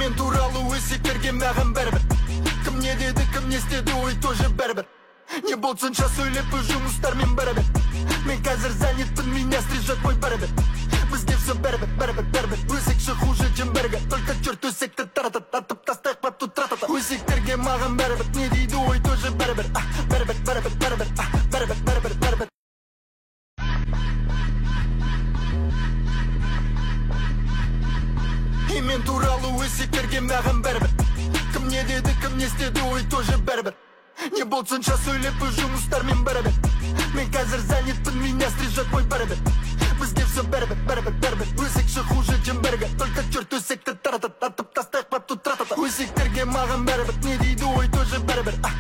Мен туралы өсектерге маған бәрібір. Кім не деді, кім не істеді, ой тоже бәрібір. Не болсынша сөйлеп жұмыстармен бәрібір. Мен қазір занятпын, меня стрижет мой бәрібір. Бізге все бәрібір, бәрібір, бәрібір. Өсекші хуже, чем бәргі. Только черт өсекті таратат, атып тастайық па тут тратата. Өсектерге маған бәрібір, не дейді, ой тоже бәрібір. Бәрібір, бәрібір, бәрібір, бәрібір, бәрібір, бәрібір. И мен туралы өсектерге маған бәрібір. Кім не деді, кім не істеді, ой тоже бәрібір. Не болсынша сөйлеп жұмыстармен бәрібір. Мен қазір занятпын, меня стрижет мой бәрібір. Бізге все бәрібір, бәрібір, бәрібір. Өсекші хуже, чем бәргі. Только черт өсекті таратат, атып тастайық па тут тратата. Өсектерге маған бәрібір, не дейді, ой тоже бәрібір.